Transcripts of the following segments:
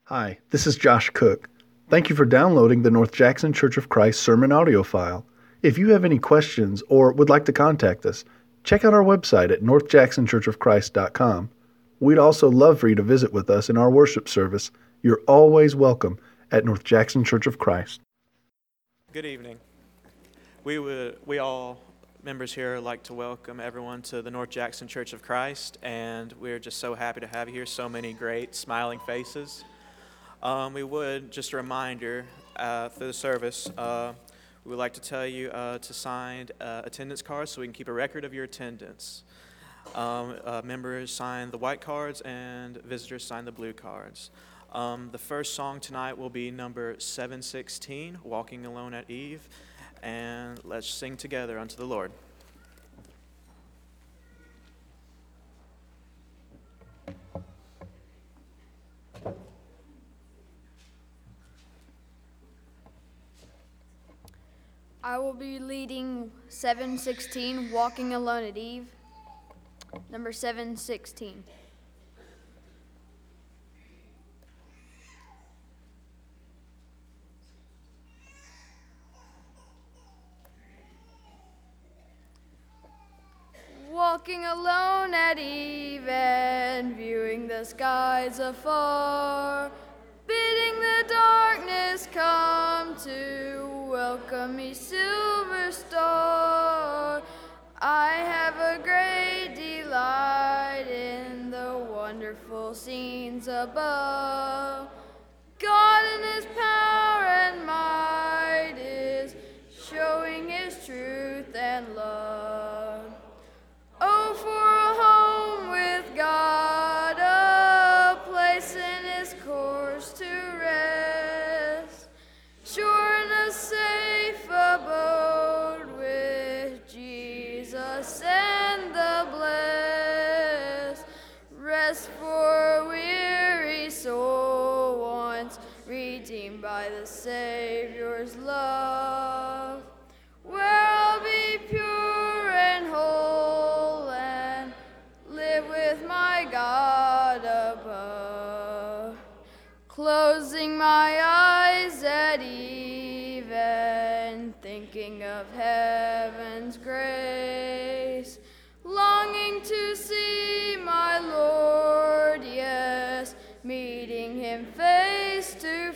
Hi, this is Josh Cook. Thank you for downloading the North Jackson Church of Christ sermon audio file. If you have any questions or would like to contact us, check out our website at northjacksonchurchofchrist.com. We'd also love for you to visit with us in our worship service. You're always welcome at North Jackson Church of Christ. Good evening. We all members here like to welcome everyone to the North Jackson Church of Christ, and we're just so happy to have you here. So many great smiling faces. Just a reminder, through the service, we would like to tell you to sign attendance cards so we can keep a record of your attendance. Members sign the white cards and visitors sign the blue cards. The first song tonight will be number 716, Walking Alone at Eve, and let's sing together unto the Lord. I will be leading 716, Walking Alone at Eve, number 716. Walking alone at eve and viewing the skies afar, bidding the darkness come to welcome me, silver star. I have a great delight in the wonderful scenes above. God in his power and might is showing his truth and love. Oh, for a home with God, a place in his course to rest, sure and a safe abode with Jesus and the blessed. Rest for a weary soul once redeemed by the Savior's love, where I'll be pure and whole and live with my God above. Closing my eyes at eve and thinking of heaven's grace, longing to see my Lord, yes, meeting him face to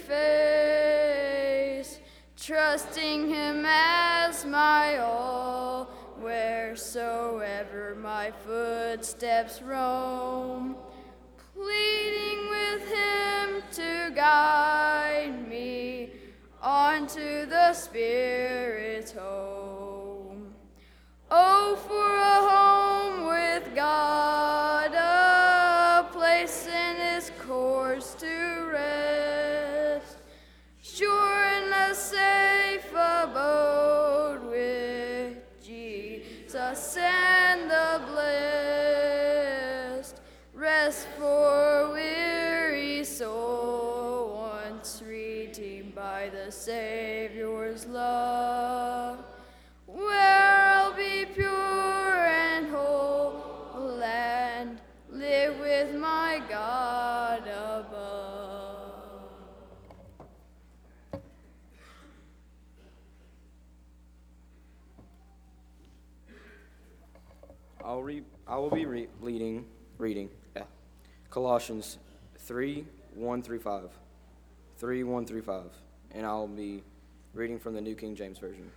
face, trusting him as my all, wheresoever my footsteps roam, pleading with him to guide me onto the Spirit's home. Oh, for a home with God, a place in his course to rest, sure and a safe abode with Jesus and the blessed. Rest for weary soul once redeemed by the Savior's love, where I'll be pure and whole and live with my God above. I will be reading Colossians 3:1 through 5. 3:1 through 5. And I'll be reading from the New King James Version.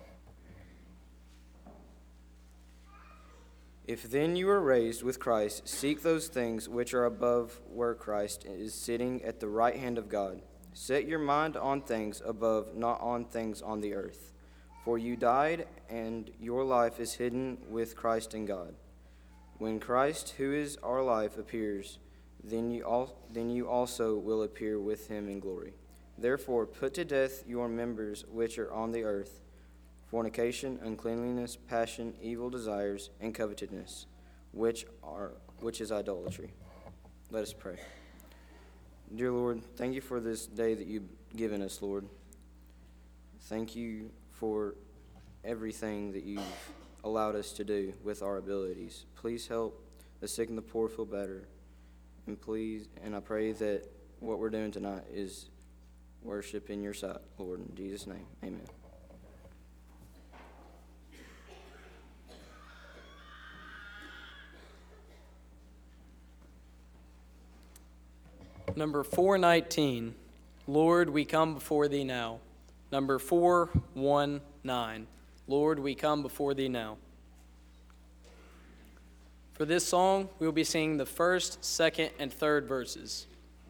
If then you are raised with Christ, seek those things which are above, where Christ is sitting at the right hand of God. Set your mind on things above, not on things on the earth. For you died, and your life is hidden with Christ in God. When Christ, who is our life, appears, then you also will appear with him in glory. Therefore put to death your members which are on the earth, fornication, uncleanliness, passion, evil desires, and covetousness, which is idolatry. Let us pray. Dear Lord, thank you for this day that you've given us, Lord. Thank you for everything that you've allowed us to do with our abilities. Please help the sick and the poor feel better. And I pray that what we're doing tonight is worship in your sight, Lord. In Jesus' name, amen. Number 419, Lord, we come before thee now. Number 419, Lord, we come before thee now. For this song, we will be singing the first, second, and third verses.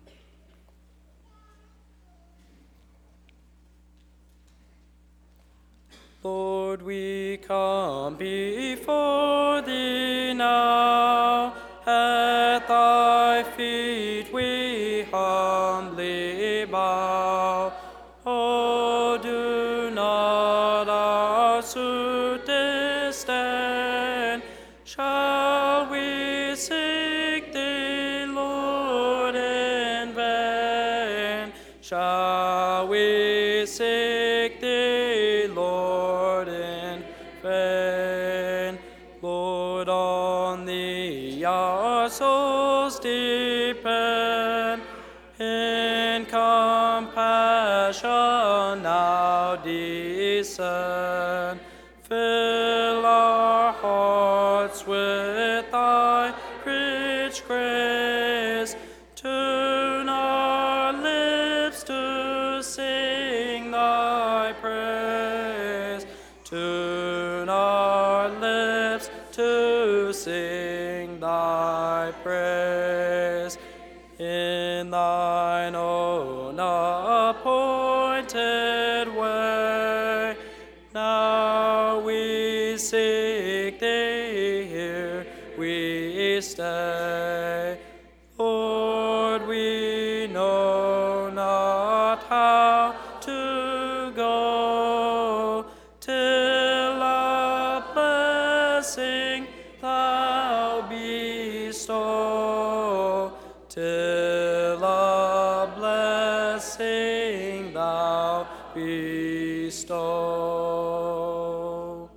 Lord, we come before thee now, at thy feet we humbly bow. Oh, do not our suit disdain. Shall we seek thee, Lord, in vain? Shall we seek thee, Lord, in vain? Lord, on thee our souls depend. In compassion now descend. Fill our hearts with thy rich grace. Tune our lips to sing thy praise. Tune our lips to sing thy praise. In thine own appointed way, now we seek thee, here we stay. Lord, we know not how to go till a blessing thou bestow, till a blessing thou bestow.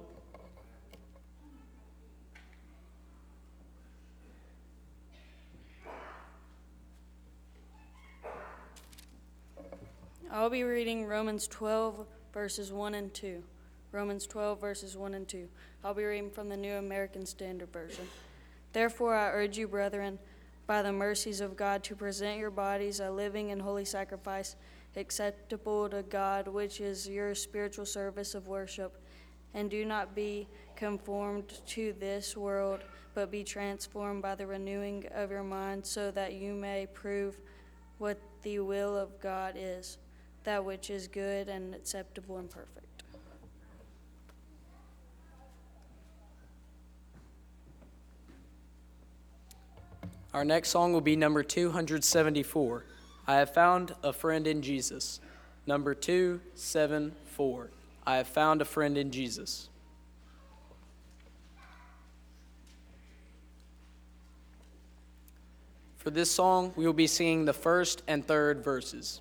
I'll be reading Romans 12, verses 1 and 2. Romans 12, verses 1 and 2. I'll be reading from the New American Standard Version. Therefore, I urge you, brethren, by the mercies of God, to present your bodies a living and holy sacrifice, acceptable to God, which is your spiritual service of worship. And do not be conformed to this world, but be transformed by the renewing of your mind, so that you may prove what the will of God is, that which is good and acceptable and perfect. Our next song will be number 274, I Have Found a Friend in Jesus. Number 274, I Have Found a Friend in Jesus. For this song, we will be singing the first and third verses.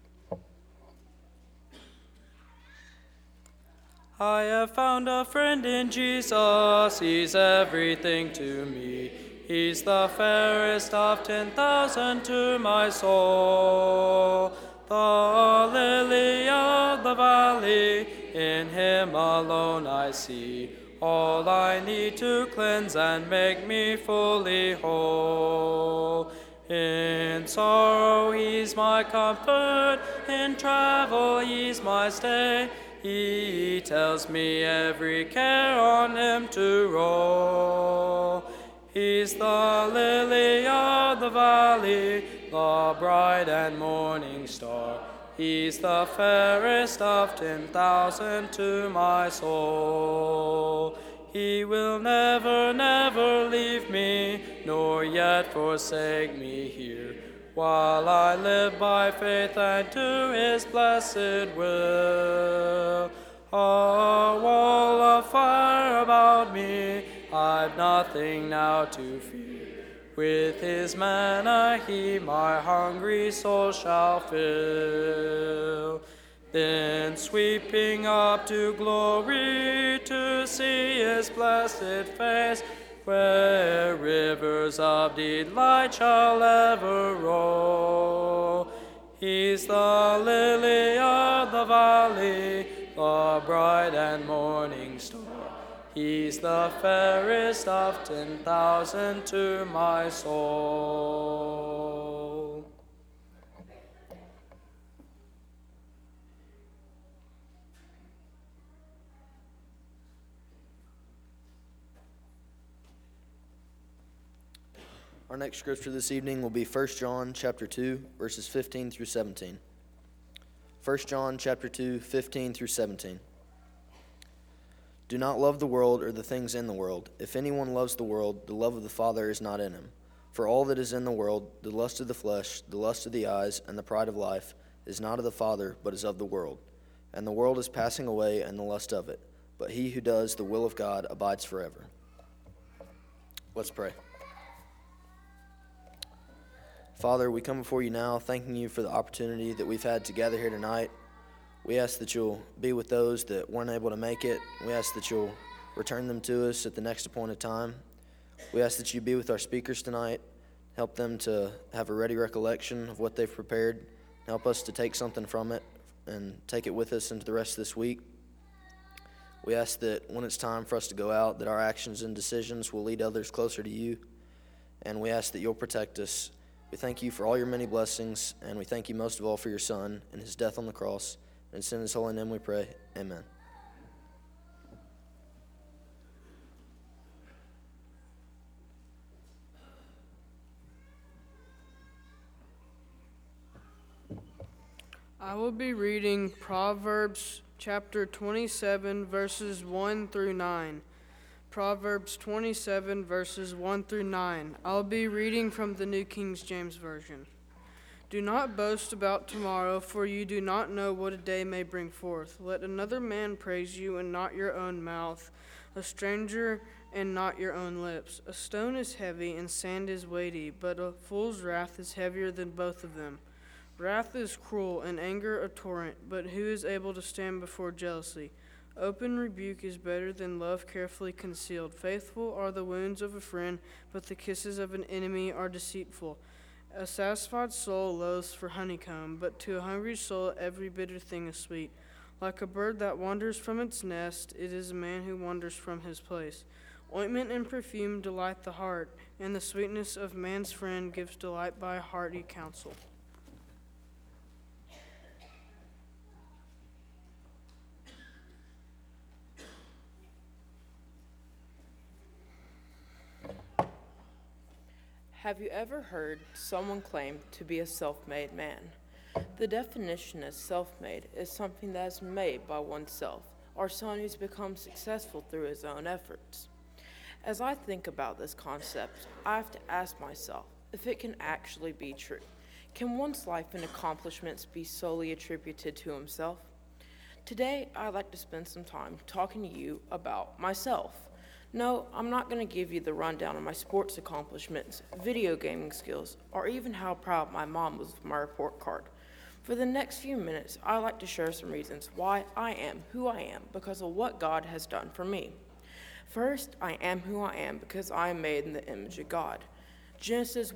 I have found a friend in Jesus, he's everything to me. He's the fairest of 10,000 to my soul. The lily of the valley, in him alone I see all I need to cleanse and make me fully whole. In sorrow he's my comfort, in travel he's my stay. He tells me every care on him to roll. He's the lily of the valley, the bright and morning star. He's the fairest of 10,000 to my soul. He will never, never leave me, nor yet forsake me here, while I live by faith and do his blessed will. A wall of fire about me, I've nothing now to fear. With his manna he my hungry soul shall fill. Then sweeping up to glory to see his blessed face, where rivers of delight shall ever roll. He's the lily of the valley, the bright and morning star. He's the fairest of 10,000 to my soul. Our next scripture this evening will be 1 John chapter 2, verses 15 through 17. 1 John chapter 2, 15 through 17. Do not love the world or the things in the world. If anyone loves the world, the love of the Father is not in him. For all that is in the world, the lust of the flesh, the lust of the eyes, and the pride of life, is not of the Father, but is of the world. And the world is passing away, and the lust of it. But he who does the will of God abides forever. Let's pray. Father, we come before you now, thanking you for the opportunity that we've had to gather here tonight. We ask that you'll be with those that weren't able to make it. We ask that you'll return them to us at the next appointed time. We ask that you be with our speakers tonight, help them to have a ready recollection of what they've prepared, help us to take something from it and take it with us into the rest of this week. We ask that when it's time for us to go out, that our actions and decisions will lead others closer to you, and we ask that you'll protect us. We thank you for all your many blessings, and we thank you most of all for your Son and his death on the cross. And it's in his holy name we pray. Amen. I will be reading Proverbs chapter 27, verses 1 through 9. Proverbs 27, verses 1 through 9. I'll be reading from the New King James Version. Do not boast about tomorrow, for you do not know what a day may bring forth. Let another man praise you, and not your own mouth, a stranger, and not your own lips. A stone is heavy, and sand is weighty, but a fool's wrath is heavier than both of them. Wrath is cruel, and anger a torrent, but who is able to stand before jealousy? Open rebuke is better than love carefully concealed. Faithful are the wounds of a friend, but the kisses of an enemy are deceitful. A satisfied soul loathes for honeycomb, but to a hungry soul every bitter thing is sweet. Like a bird that wanders from its nest, it is a man who wanders from his place. Ointment and perfume delight the heart, and the sweetness of man's friend gives delight by hearty counsel. Have you ever heard someone claim to be a self-made man? The definition of self-made is something that is made by oneself, or someone who's become successful through his own efforts. As I think about this concept, I have to ask myself if it can actually be true. Can one's life and accomplishments be solely attributed to himself? Today, I'd like to spend some time talking to you about myself. No, I'm not going to give you the rundown of my sports accomplishments, video gaming skills, or even how proud my mom was of my report card. For the next few minutes, I'd like to share some reasons why I am who I am because of what God has done for me. First, I am who I am because I am made in the image of God. Genesis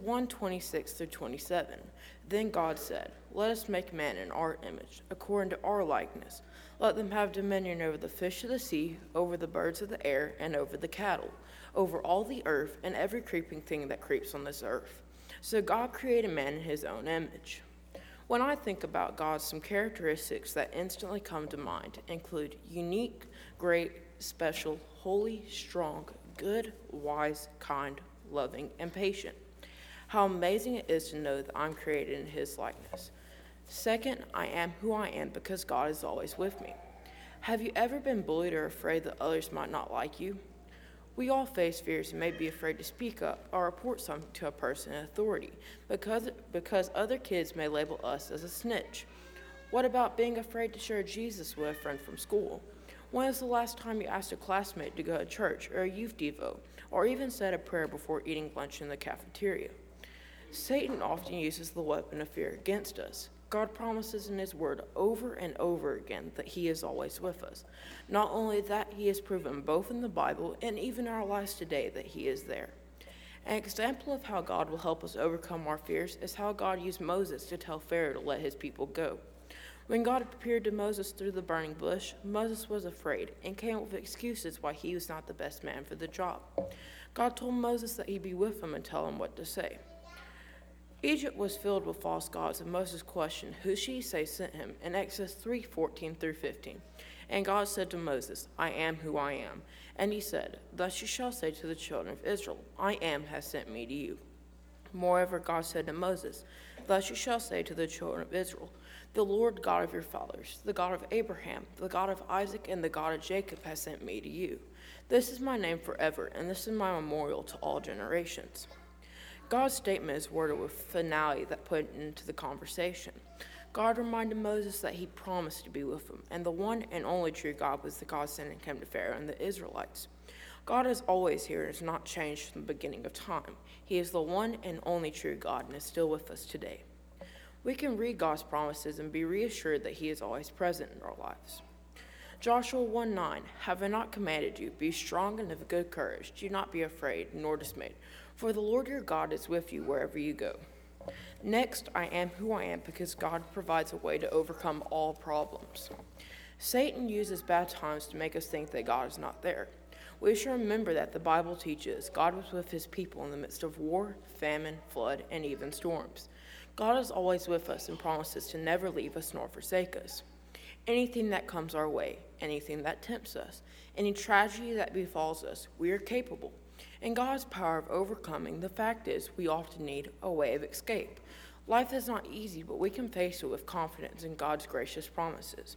1:26-27. Then God said, "Let us make man in our image, according to our likeness. Let them have dominion over the fish of the sea, over the birds of the air, and over the cattle, over all the earth, and every creeping thing that creeps on this earth." So God created man in his own image. When I think about God, some characteristics that instantly come to mind include unique, great, special, holy, strong, good, wise, kind, loving, and patient. How amazing it is to know that I'm created in his likeness. Second, I am who I am because God is always with me. Have you ever been bullied or afraid that others might not like you? We all face fears and may be afraid to speak up or report something to a person in authority because other kids may label us as a snitch. What about being afraid to share Jesus with a friend from school? When was the last time you asked a classmate to go to church or a youth devo, or even said a prayer before eating lunch in the cafeteria? Satan often uses the weapon of fear against us. God promises in his word over and over again that he is always with us. Not only that, he has proven both in the Bible and even in our lives today that he is there. An example of how God will help us overcome our fears is how God used Moses to tell Pharaoh to let his people go. When God appeared to Moses through the burning bush, Moses was afraid and came up with excuses why he was not the best man for the job. God told Moses that he'd be with him and tell him what to say. Egypt was filled with false gods, and Moses questioned, "Who should he say sent him?" in Exodus 3:14 through 15. And God said to Moses, "I am who I am." And he said, "Thus you shall say to the children of Israel, I am has sent me to you." Moreover, God said to Moses, "Thus you shall say to the children of Israel, the Lord God of your fathers, the God of Abraham, the God of Isaac, and the God of Jacob has sent me to you. This is my name forever, and this is my memorial to all generations." God's statement is worded with finality that put into the conversation. God reminded Moses that he promised to be with him, and the one and only true God was the God sending him to Pharaoh and the Israelites. God is always here and has not changed from the beginning of time. He is the one and only true God and is still with us today. We can read God's promises and be reassured that he is always present in our lives. Joshua 1:9, "Have I not commanded you, be strong and of good courage, do not be afraid nor dismayed, for the Lord your God is with you wherever you go." Next, I am who I am because God provides a way to overcome all problems. Satan uses bad times to make us think that God is not there. We should remember that the Bible teaches God was with his people in the midst of war, famine, flood, and even storms. God is always with us and promises to never leave us nor forsake us. Anything that comes our way, anything that tempts us, any tragedy that befalls us, we are capable. In God's power of overcoming, the fact is we often need a way of escape. Life is not easy, but we can face it with confidence in God's gracious promises.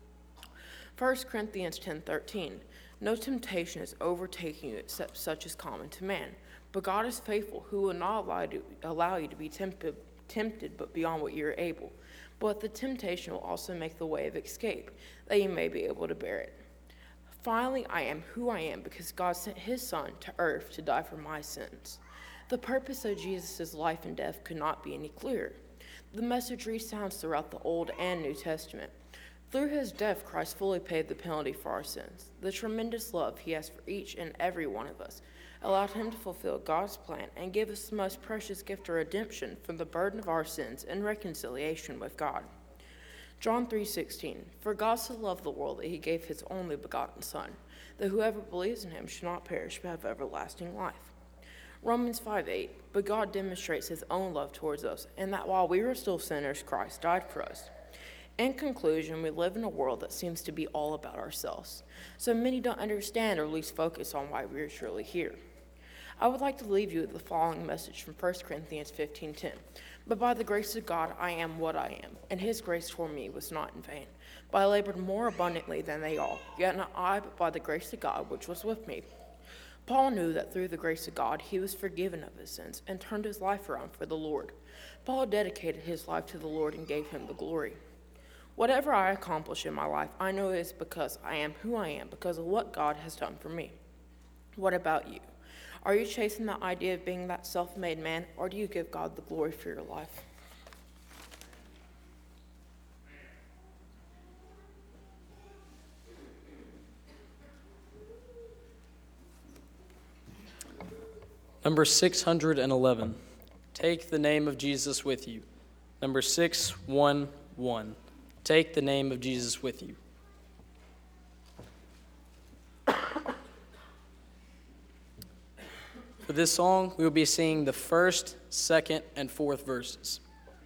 1 Corinthians 10:13, "No temptation is overtaking you except such as common to man. But God is faithful, who will not allow you to be tempted but beyond what you are able. But the temptation will also make the way of escape, that you may be able to bear it." Finally, I am who I am because God sent his Son to earth to die for my sins. The purpose of Jesus' life and death could not be any clearer. The message resounds throughout the Old and New Testament. Through his death, Christ fully paid the penalty for our sins. The tremendous love he has for each and every one of us allowed him to fulfill God's plan and give us the most precious gift of redemption from the burden of our sins and reconciliation with God. John 3:16, "For God so loved the world that he gave his only begotten Son, that whoever believes in him should not perish but have everlasting life." Romans 5:8, "But God demonstrates his own love towards us, and that while we were still sinners, Christ died for us." In conclusion, we live in a world that seems to be all about ourselves, so many don't understand or lose focus on why we are truly here. I would like to leave you with the following message from 1 Corinthians 15:10. "But by the grace of God I am what I am, and his grace for me was not in vain. But I labored more abundantly than they all, yet not I, but by the grace of God which was with me." Paul knew that through the grace of God he was forgiven of his sins and turned his life around for the Lord. Paul dedicated his life to the Lord and gave him the glory. Whatever I accomplish in my life, I know it is because I am who I am, because of what God has done for me. What about you? Are you chasing the idea of being that self-made man, or do you give God the glory for your life? Number 611, "Take the name of Jesus with you." Number 611, "Take the name of Jesus with you." For this song, we will be singing the first, second, and fourth verses.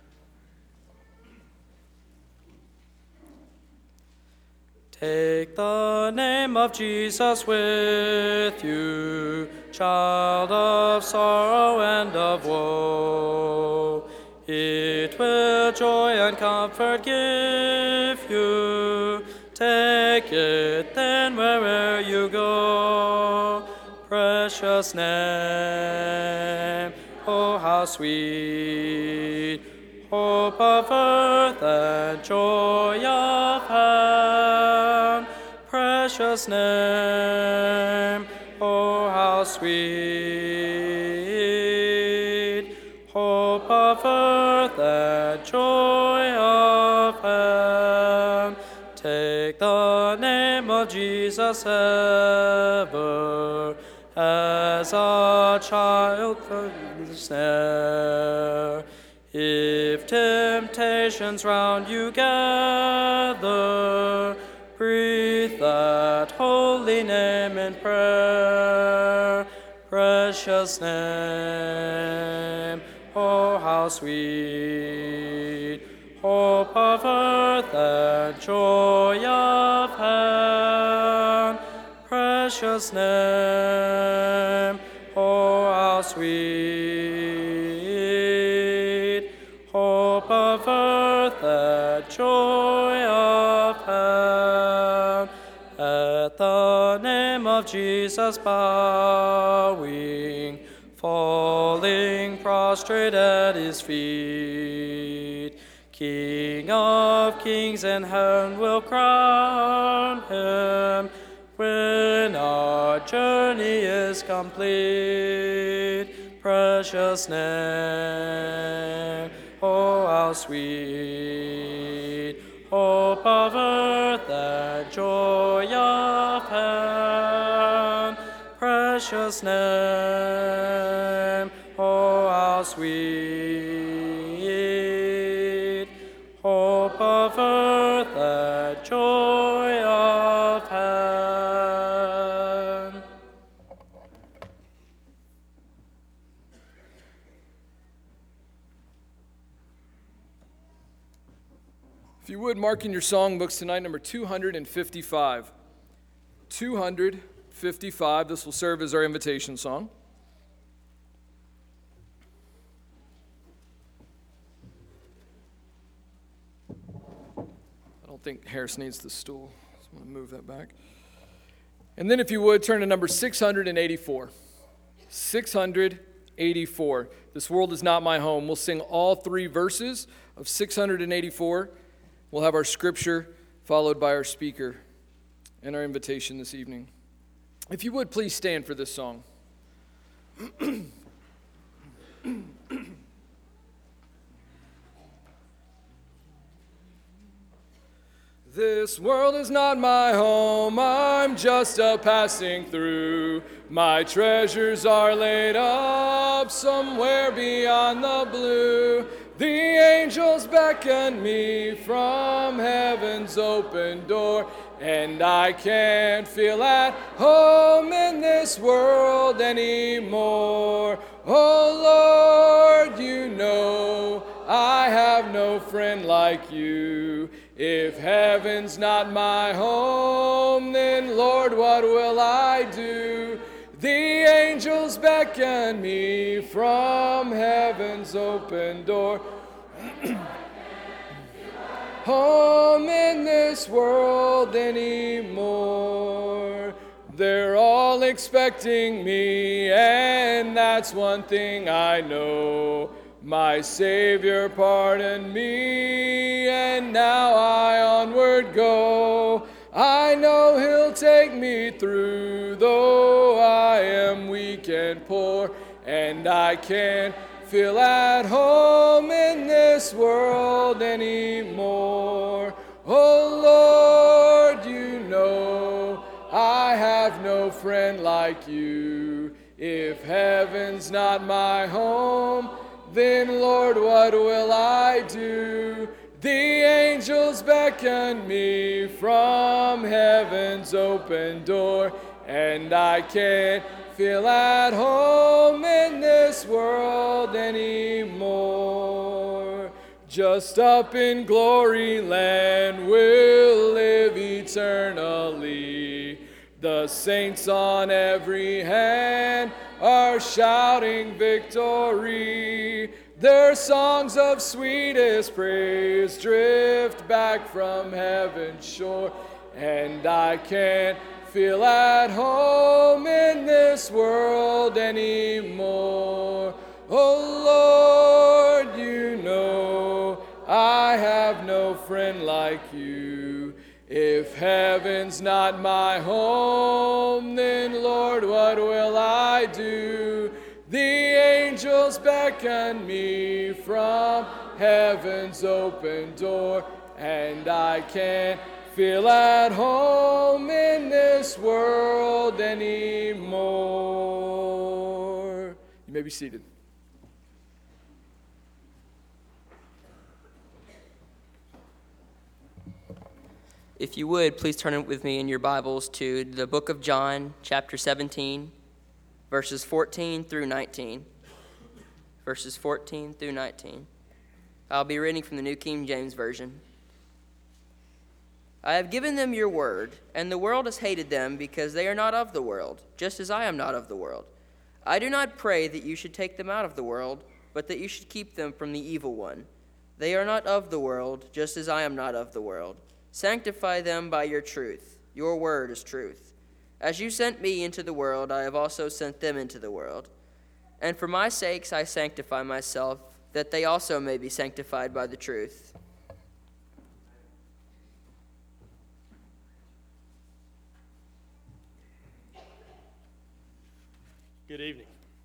Take the name of Jesus with you, child of sorrow and of woe. It will joy and comfort give you. Take it then wherever you go. Precious name, oh how sweet, hope of earth and joy of heaven. Precious name, oh how sweet, hope of earth and joy of heaven. Take the name of Jesus ever, as a child through the snare. If temptations round you gather, breathe that holy name in prayer. Precious name, oh how sweet, hope of earth and joy of heaven. Precious name, oh how sweet, hope of earth and joy of heaven. At the name of Jesus bowing, falling prostrate at his feet, King of kings and heaven will crown him when our journey is complete. Precious name, oh how sweet, hope of earth and joy of heaven. Precious name, oh how sweet, hope of earth and joy of heaven. If you would, mark in your songbooks tonight, number 255. 255. This will serve as our invitation song. I don't think Harris needs the stool, so I'm going to move that back. And then if you would, turn to number 684. 684. This world is not my home. We'll sing all three verses of 684. We'll have our scripture followed by our speaker and our invitation this evening. If you would, please stand for this song. This world is not my home, I'm just a passing through. My treasures are laid up somewhere beyond the blue. The angels beckon me from heaven's open door, and I can't feel at home in this world anymore. Oh Lord, you know I have no friend like you. If heaven's not my home, then Lord, what will I do? The angels beckon me from heaven's open door. Home in this world anymore. They're all expecting me, and that's one thing I know. My Savior pardoned me, and now I onward go. I know He'll take me through, though I am weak and poor, and I can't feel at home in this world anymore. Oh Lord, you know I have no friend like you. If heaven's not my home, then Lord, what will I do? The angels beckon me from heaven's open door, and I can't feel at home in this world anymore. Just up in glory land we'll live eternally. The saints on every hand are shouting victory. Their songs of sweetest praise drift back from heaven's shore, and I can't feel at home in this world anymore. Oh Lord, you know I have no friend like you. If heaven's not my home, then Lord, what will I do? The angels beckon me from heaven's open door, and I can't feel at home in this world anymore. You may be seated. If you would, please turn with me in your Bibles to the book of John, chapter 17, verses 14 through 19. Verses 14 through 19. I'll be reading from the New King James Version. I have given them your word, and the world has hated them because they are not of the world, just as I am not of the world. I do not pray that you should take them out of the world, but that you should keep them from the evil one. They are not of the world, just as I am not of the world. Sanctify them by your truth. Your word is truth. As you sent me into the world, I have also sent them into the world. And for my sakes I sanctify myself, that they also may be sanctified by the truth. Good evening.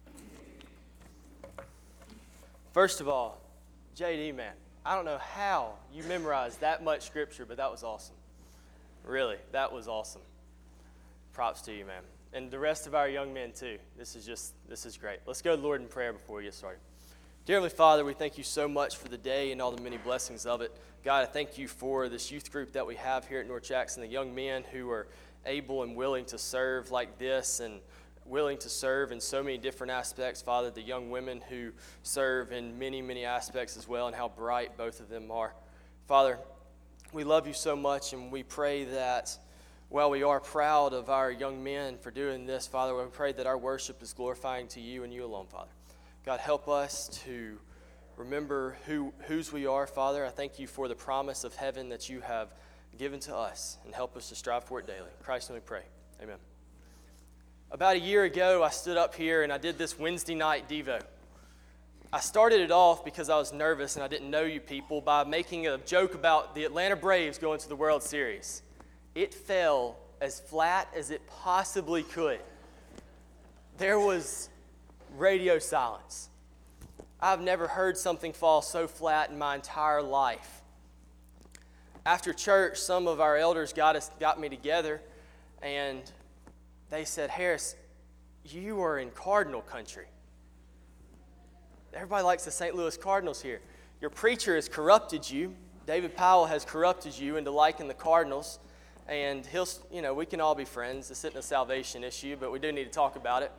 First of all, JD, man, I don't know how you memorized that much scripture, but that was awesome. Really, that was awesome. Props to you, man. And the rest of our young men, too. This is great. Let's go to the Lord in prayer before we get started. Dear Heavenly Father, we thank you so much for the day and all the many blessings of it. God, I thank you for this youth group that we have here at North Jackson, the young men who are able and willing to serve like this and willing to serve in so many different aspects, Father, the young women who serve in many, many aspects as well, and how bright both of them are. Father, we love you so much, and we pray that while we are proud of our young men for doing this, Father, we pray that our worship is glorifying to you and you alone, Father. God, help us to remember whose we are, Father. I thank you for the promise of heaven that you have given to us, and help us to strive for it daily. In Christ's name we pray. Amen. About a year ago, I stood up here and I did this Wednesday night Devo. I started it off because I was nervous and I didn't know you people by making a joke about the Atlanta Braves going to the World Series. It fell as flat as it possibly could. There was radio silence. I've never heard something fall so flat in my entire life. After church, some of our elders got me together, and they said, Harris, you are in Cardinal country. Everybody likes the St. Louis Cardinals here. Your preacher has corrupted you. David Powell has corrupted you into liking the Cardinals. And we can all be friends. This isn't a salvation issue, but we do need to talk about it.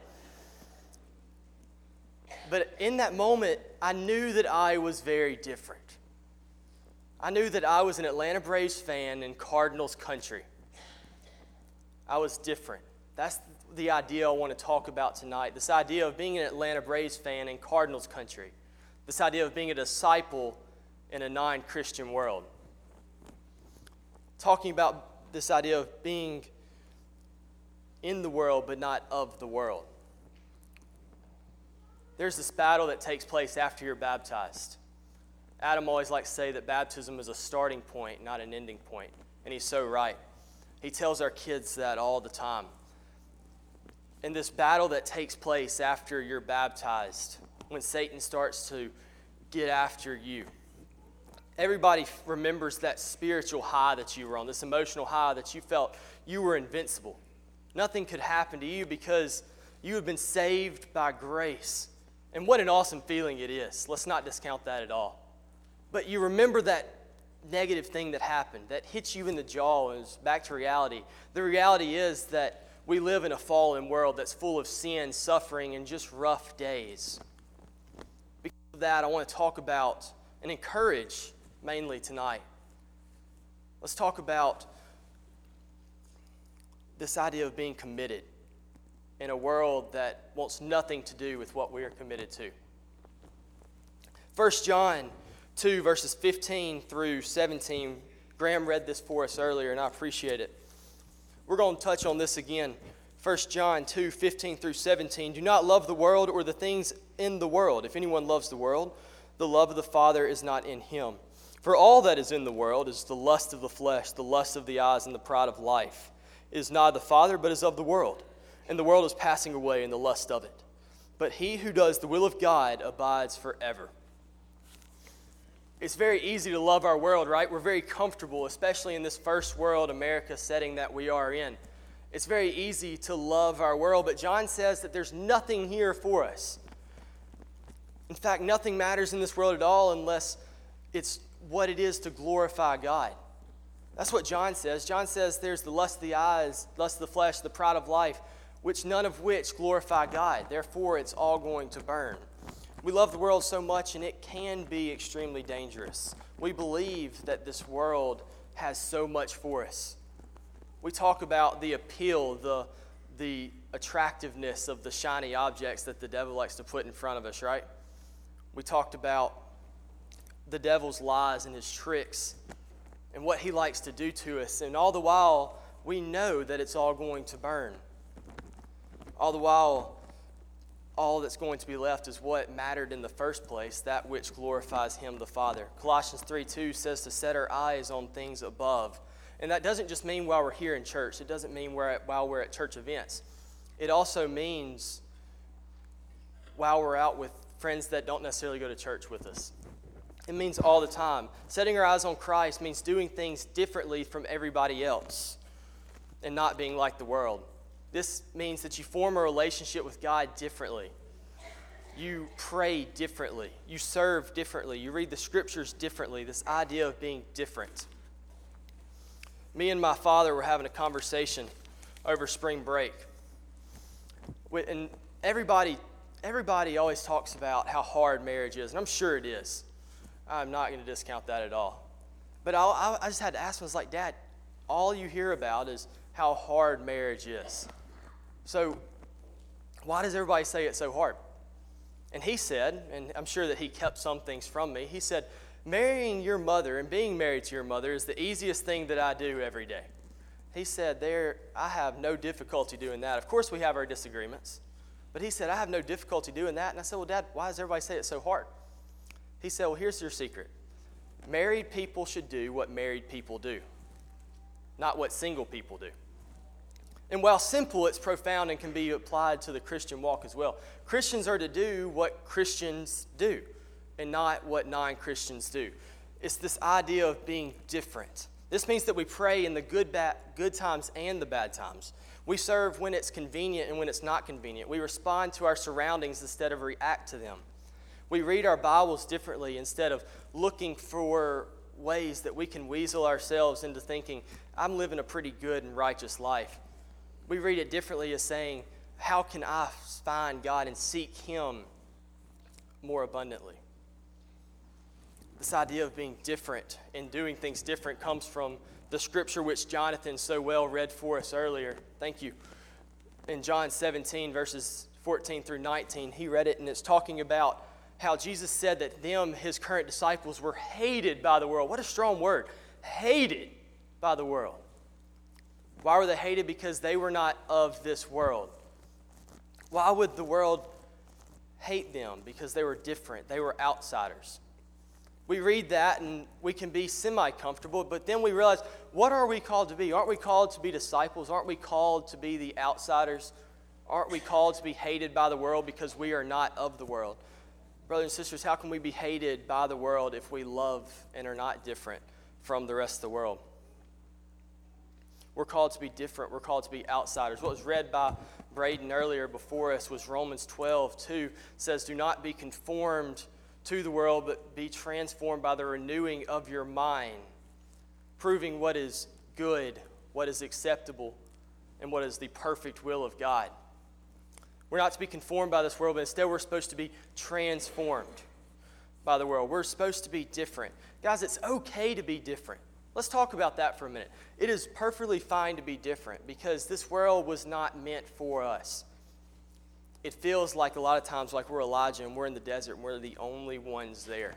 But in that moment, I knew that I was very different. I knew that I was an Atlanta Braves fan in Cardinals country. I was different. That's the idea I want to talk about tonight. This idea of being an Atlanta Braves fan in Cardinals country. This idea of being a disciple in a non-Christian world. Talking about this idea of being in the world but not of the world. There's this battle that takes place after you're baptized. Adam always likes to say that baptism is a starting point, not an ending point. And he's so right. He tells our kids that all the time. In this battle that takes place after you're baptized, when Satan starts to get after you, everybody remembers that spiritual high that you were on, this emotional high that you felt you were invincible. Nothing could happen to you because you have been saved by grace. And what an awesome feeling it is. Let's not discount that at all. But you remember that negative thing that happened, that hit you in the jaw and was back to reality. The reality is that we live in a fallen world that's full of sin, suffering, and just rough days. Because of that, I want to talk about and encourage mainly tonight. Let's talk about this idea of being committed in a world that wants nothing to do with what we are committed to. 1 John 2, verses 15 through 17. Graham read this for us earlier, and I appreciate it. We're going to touch on this again. 1 John 2, 15 through 17. Do not love the world or the things in the world. If anyone loves the world, the love of the Father is not in him. For all that is in the world is the lust of the flesh, the lust of the eyes, and the pride of life. It is not of the Father, but is of the world. And the world is passing away in the lust of it. But he who does the will of God abides forever. It's very easy to love our world, right? We're very comfortable, especially in this first world America setting that we are in. It's very easy to love our world, but John says that there's nothing here for us. In fact, nothing matters in this world at all unless it's what it is to glorify God. That's what John says. John says there's the lust of the eyes, lust of the flesh, the pride of life, none of which glorify God. Therefore, it's all going to burn. We love the world so much, and it can be extremely dangerous. We believe that this world has so much for us. We talk about the appeal, the attractiveness of the shiny objects that the devil likes to put in front of us, right? We talked about the devil's lies and his tricks and what he likes to do to us. And all the while, we know that it's all going to burn. All the while, all that's going to be left is what mattered in the first place, that which glorifies him, the Father. Colossians 3:2 says to set our eyes on things above. And that doesn't just mean while we're here in church. It doesn't mean while we're at church events. It also means while we're out with friends that don't necessarily go to church with us. It means all the time. Setting our eyes on Christ means doing things differently from everybody else and not being like the world. This means that you form a relationship with God differently. You pray differently. You serve differently. You read the scriptures differently. This idea of being different. Me and my father were having a conversation over spring break. And everybody always talks about how hard marriage is, and I'm sure it is. I'm not going to discount that at all. But I just had to ask him, I was like, Dad, all you hear about is how hard marriage is. So why does everybody say it's so hard? And he said, and I'm sure that he kept some things from me, he said, marrying your mother and being married to your mother is the easiest thing that I do every day. He said, I have no difficulty doing that. Of course we have our disagreements. But he said, I have no difficulty doing that. And I said, well, Dad, why does everybody say it's so hard? He said, well, here's your secret. Married people should do what married people do, not what single people do. And while simple, it's profound and can be applied to the Christian walk as well. Christians are to do what Christians do and not what non-Christians do. It's this idea of being different. This means that we pray in the good times and the bad times. We serve when it's convenient and when it's not convenient. We respond to our surroundings instead of react to them. We read our Bibles differently instead of looking for ways that we can weasel ourselves into thinking, I'm living a pretty good and righteous life. We read it differently as saying, how can I find God and seek Him more abundantly? This idea of being different and doing things different comes from the scripture which Jonathan so well read for us earlier. Thank you. In John 17, verses 14 through 19, he read it, and it's talking about how Jesus said that his current disciples, were hated by the world. What a strong word. Hated by the world. Why were they hated? Because they were not of this world. Why would the world hate them? Because they were different. They were outsiders. We read that and we can be semi-comfortable, but then we realize, what are we called to be? Aren't we called to be disciples? Aren't we called to be the outsiders? Aren't we called to be hated by the world because we are not of the world? Brothers and sisters, how can we be hated by the world if we love and are not different from the rest of the world? We're called to be different. We're called to be outsiders. What was read by Braden earlier before us was Romans 12:2 says, do not be conformed to the world, but be transformed by the renewing of your mind, proving what is good, what is acceptable, and what is the perfect will of God. We're not to be conformed by this world, but instead we're supposed to be transformed by the world. We're supposed to be different. Guys, it's okay to be different. Let's talk about that for a minute. It is perfectly fine to be different because this world was not meant for us. It feels like a lot of times like we're Elijah and we're in the desert and we're the only ones there.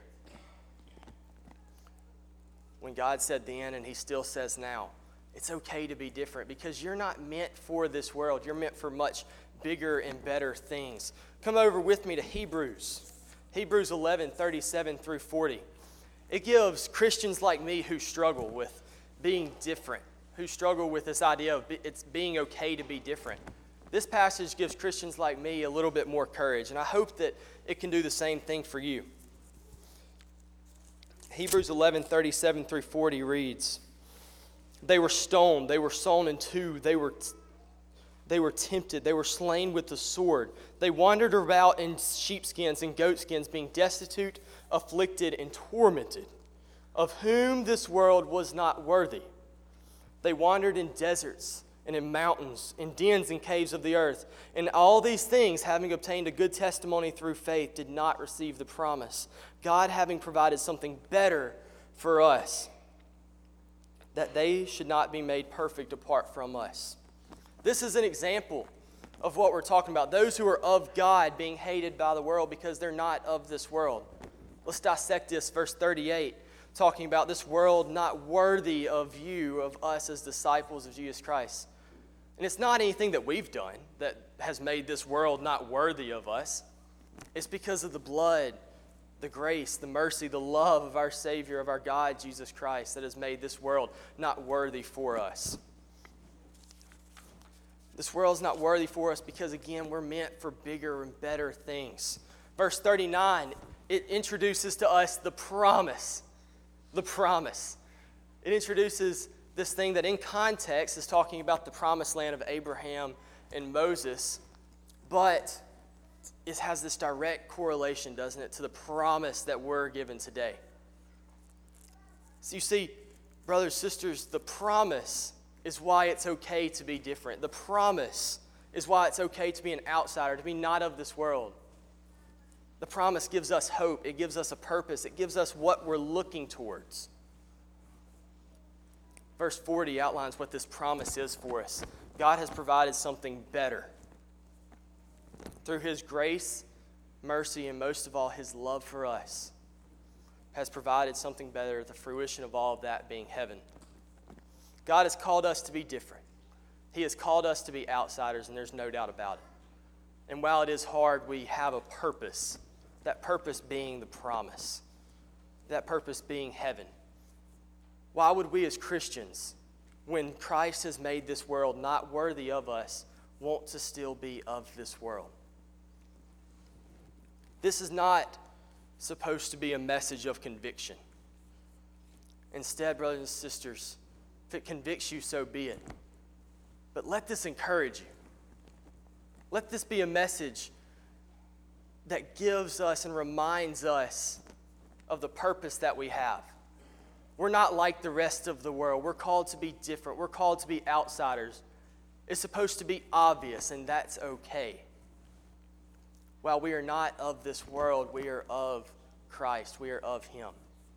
When God said then, and He still says now, it's okay to be different because you're not meant for this world. You're meant for much bigger and better things. Come over with me to Hebrews 11:37 through 40. It gives Christians like me who struggle with being different, who struggle with this idea of it's being okay to be different. This passage gives Christians like me a little bit more courage, and I hope that it can do the same thing for you. Hebrews 11:37 through 40 reads, "They were stoned, they were sawn in two, they were tempted, they were slain with the sword. They wandered about in sheepskins and goatskins, being destitute, afflicted, and tormented, of whom this world was not worthy. They wandered in deserts and in mountains, in dens and caves of the earth. And all these things, having obtained a good testimony through faith, did not receive the promise, God having provided something better for us, that they should not be made perfect apart from us." This is an example of what we're talking about. Those who are of God being hated by the world because they're not of this world. Let's dissect this, verse 38, talking about this world not worthy of you, of us as disciples of Jesus Christ. And it's not anything that we've done that has made this world not worthy of us. It's because of the blood, the grace, the mercy, the love of our Savior, of our God, Jesus Christ, that has made this world not worthy for us. This world's not worthy for us because, again, we're meant for bigger and better things. Verse 39, it introduces to us the promise. The promise. It introduces this thing that in context is talking about the promised land of Abraham and Moses, but it has this direct correlation, doesn't it, to the promise that we're given today. So you see, brothers, sisters, the promise is why it's okay to be different. The promise is why it's okay to be an outsider, to be not of this world. The promise gives us hope. It gives us a purpose. It gives us what we're looking towards. Verse 40 outlines what this promise is for us. God has provided something better. Through His grace, mercy, and most of all, His love for us, has provided something better, the fruition of all of that being heaven. God has called us to be different. He has called us to be outsiders, and there's no doubt about it. And while it is hard, we have a purpose, that purpose being the promise, that purpose being heaven. Why would we as Christians, when Christ has made this world not worthy of us, want to still be of this world? This is not supposed to be a message of conviction. Instead, brothers and sisters, if it convicts you, so be it. But let this encourage you. Let this be a message that gives us and reminds us of the purpose that we have. We're not like the rest of the world. We're called to be different. We're called to be outsiders. It's supposed to be obvious, and that's okay. While we are not of this world, we are of Christ. We are of Him.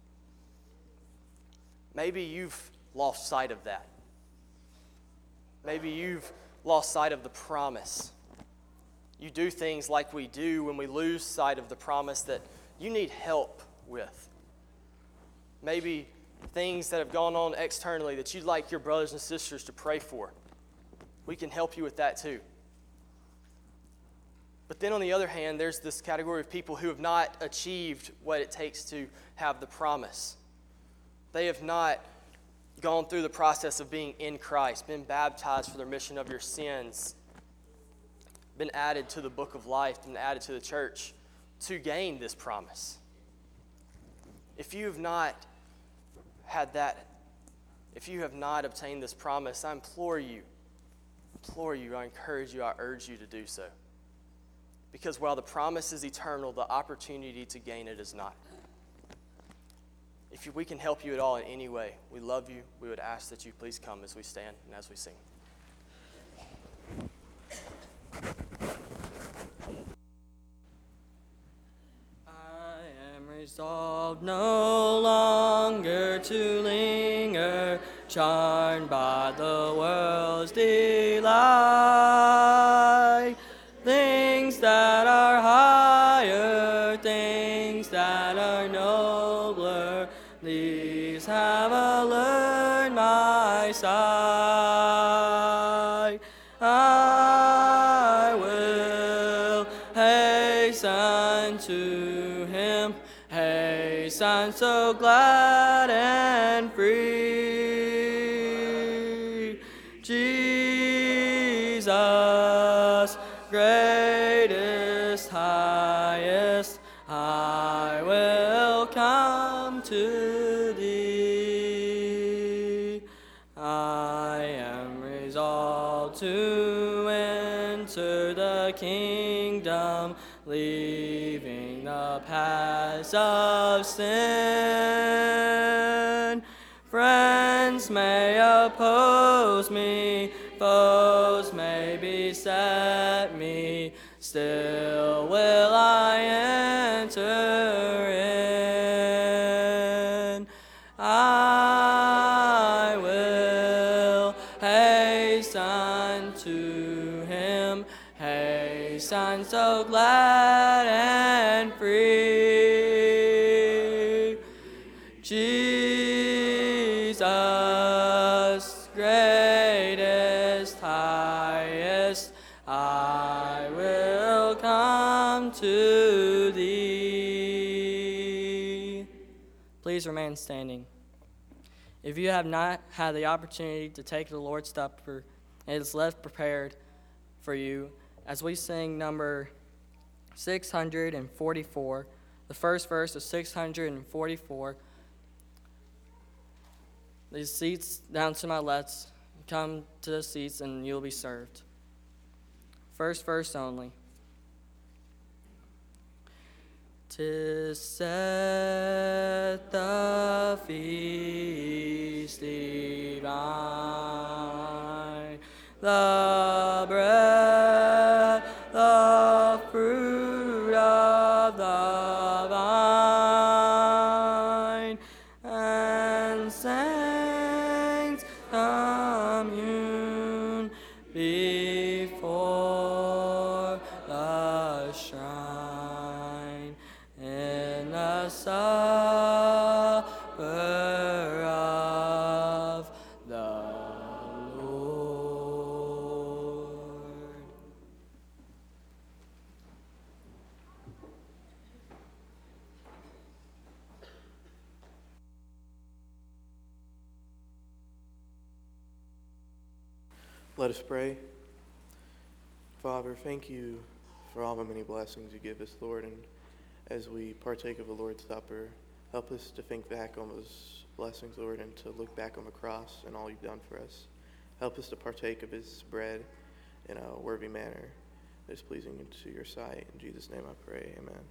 Maybe you've lost sight of that. Maybe you've lost sight of the promise. You do things like we do when we lose sight of the promise that you need help with. Maybe things that have gone on externally that you'd like your brothers and sisters to pray for. We can help you with that too. But then on the other hand, there's this category of people who have not achieved what it takes to have the promise. They have not gone through the process of being in Christ, been baptized for the remission of your sins, been added to the book of life, been added to the church to gain this promise. If you have not had that, if you have not obtained this promise, I implore you, I encourage you, I urge you to do so. Because while the promise is eternal, the opportunity to gain it is not. If we can help you at all in any way, we love you. We would ask that you please come as we stand and as we sing. I am resolved no longer to linger, charmed by the world's delight. Things that are higher, things that are nobler, these have allured my sight. I will hasten to Him, hasten so glad and free. Jesus, greatest, highest, I will come to enter the kingdom, leaving the paths of sin. Friends may oppose me, foes may beset me, still will I enter in. I will hasten to him, hasten so glad and free. Jesus, greatest, highest, I will come to thee. Please remain standing. If you have not had the opportunity to take the Lord's Supper, it is left prepared for you as we sing number 644, the first verse of 644. These seats down to my left, come to the seats and you'll be served. First verse only. 'Tis set the feast divine, the bread, the fruit of the vine, and saints commune before the shrine in the supper of the Lord. Let us pray. Father, thank you for all the many blessings you give us, Lord, and as we partake of the Lord's Supper, help us to think back on those blessings, Lord, and to look back on the cross and all you've done for us. Help us to partake of his bread in a worthy manner that is pleasing to your sight. In Jesus' name I pray, amen.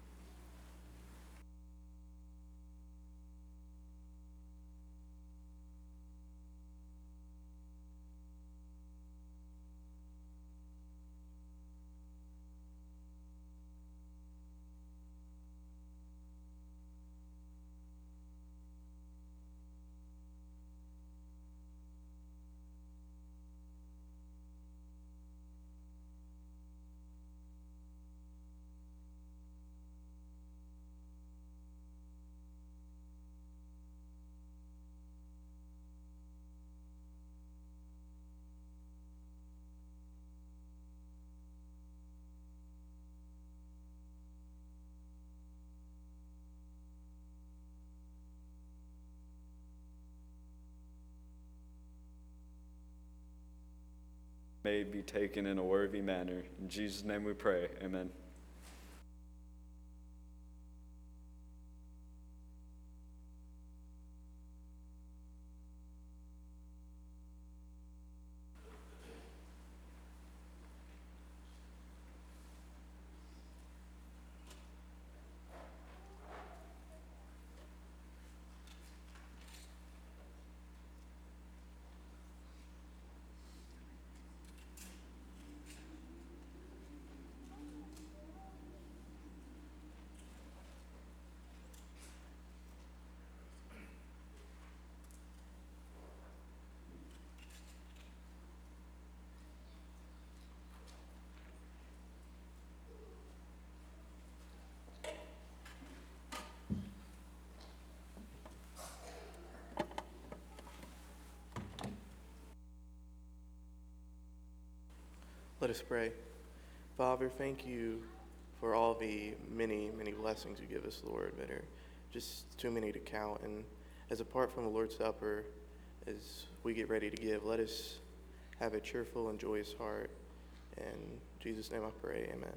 May be taken in a worthy manner. In Jesus' name we pray. Amen. Let us pray. Father, thank you for all the many, many blessings you give us, Lord, that are just too many to count. And as apart from the Lord's Supper, as we get ready to give, let us have a cheerful and joyous heart. In Jesus' name I pray, amen.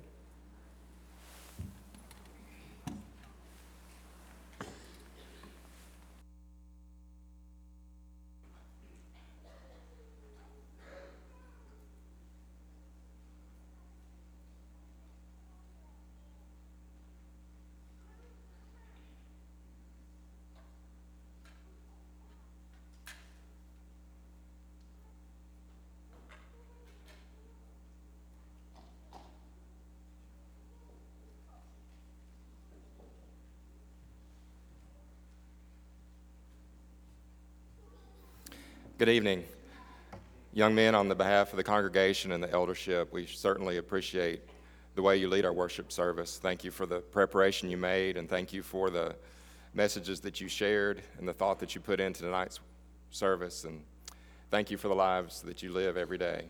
Good evening. Young men, on the behalf of the congregation and the eldership, we certainly appreciate the way you lead our worship service. Thank you for the preparation you made, and thank you for the messages that you shared and the thought that you put into tonight's service, and thank you for the lives that you live every day.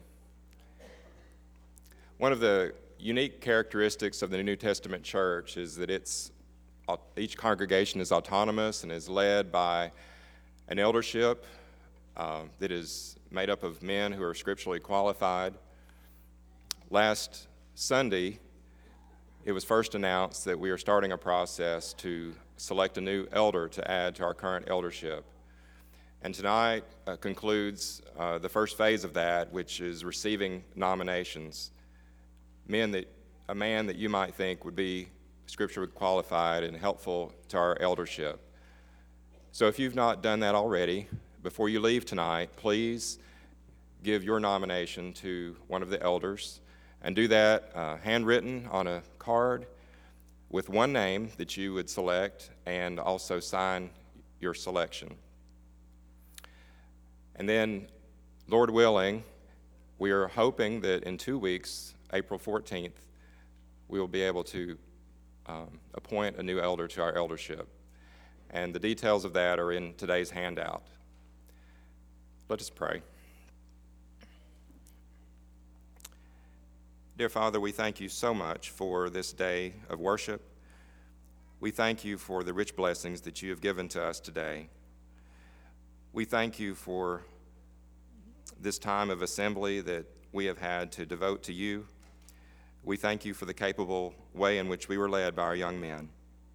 One of the unique characteristics of the New Testament church is that each congregation is autonomous and is led by an eldership that is made up of men who are scripturally qualified. Last Sunday, it was first announced that we are starting a process to select a new elder to add to our current eldership. And tonight concludes the first phase of that, which is receiving nominations. A man that you might think would be scripturally qualified and helpful to our eldership. So if you've not done that already, before you leave tonight, please give your nomination to one of the elders, and do that handwritten on a card with one name that you would select, and also sign your selection. And then, Lord willing, we are hoping that in 2 weeks, April 14th, we will be able to appoint a new elder to our eldership. And the details of that are in today's handout. Let us pray. Dear Father, we thank you so much for this day of worship. We thank you for the rich blessings that you have given to us today. We thank you for this time of assembly that we have had to devote to you. We thank you for the capable way in which we were led by our young men.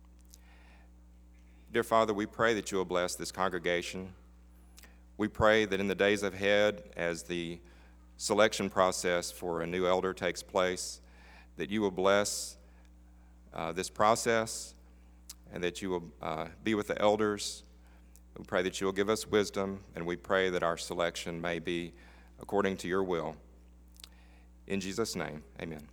Dear Father, we pray that you will bless this congregation. We pray that in the days ahead, as the selection process for a new elder takes place, that you will bless this process, and that you will be with the elders. We pray that you will give us wisdom, and we pray that our selection may be according to your will. In Jesus' name, amen.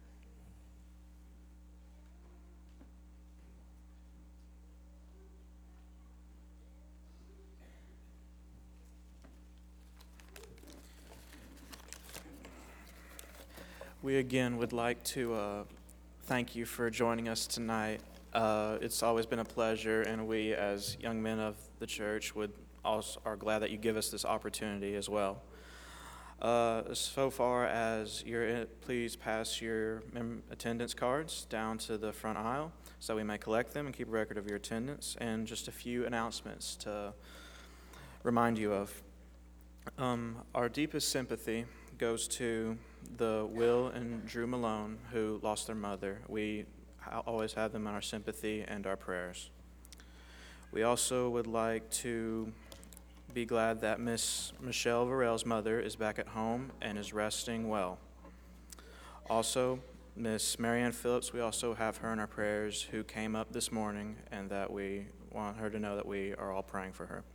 We again would like to thank you for joining us tonight. It's always been a pleasure, and we as young men of the church are glad that you give us this opportunity as well. So far as please pass your attendance cards down to the front aisle so we may collect them and keep a record of your attendance, and just a few announcements to remind you of. Our deepest sympathy goes to the Will and Drew Malone, who lost their mother. We always have them in our sympathy and our prayers. We also would like to be glad that Miss Michelle Varell's mother is back at home and is resting well. Also, Miss Marianne Phillips, we also have her in our prayers, who came up this morning, and that we want her to know that we are all praying for her.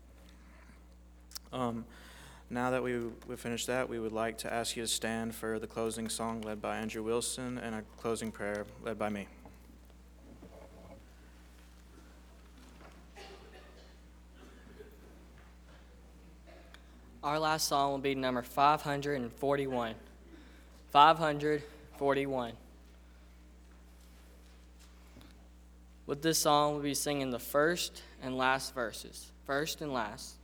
Now that we've finished that, we would like to ask you to stand for the closing song led by Andrew Wilson and a closing prayer led by me. Our last song will be number 541. 541. With this song, we'll be singing the first and last verses. First and last.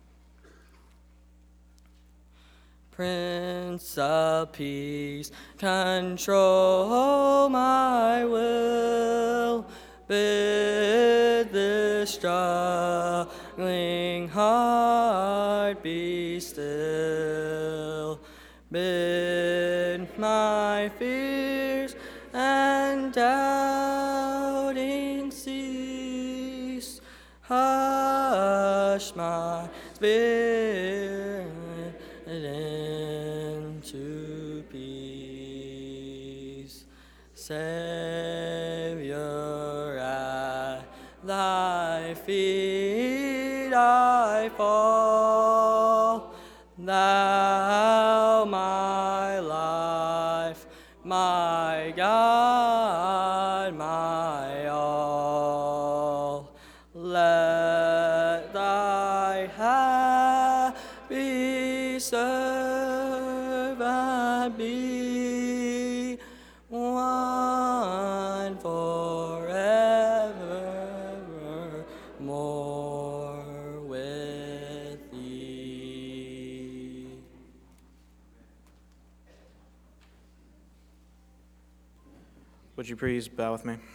Prince of Peace, control my will, bid this struggling heart be still, bid my fears and doubting cease, hush my spirit into peace. Savior, at thy feet I fall. Thou my life, my God, my all. Let thy happy serve and be one forevermore with thee. Would you please bow with me?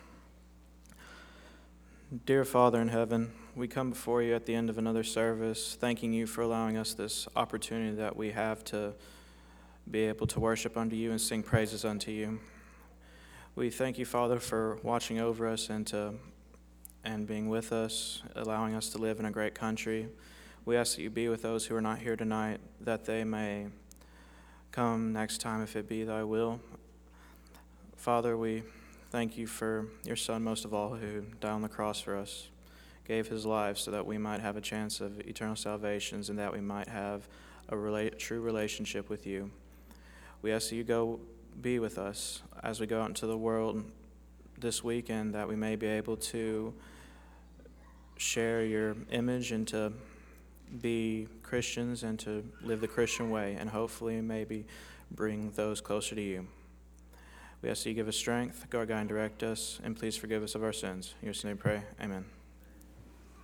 Dear Father in heaven, we come before you at the end of another service, thanking you for allowing us this opportunity that we have to be able to worship unto you and sing praises unto you. We thank you, Father, for watching over us and being with us, allowing us to live in a great country. We ask that you be with those who are not here tonight, that they may come next time if it be thy will. Father, we thank you for your Son, most of all, who died on the cross for us, gave his life so that we might have a chance of eternal salvations and that we might have a true relationship with you. We ask that you go be with us as we go out into the world this weekend, that we may be able to share your image and to be Christians and to live the Christian way, and hopefully maybe bring those closer to you. We ask that you give us strength, guide and direct us, and please forgive us of our sins. In your name we pray. Amen.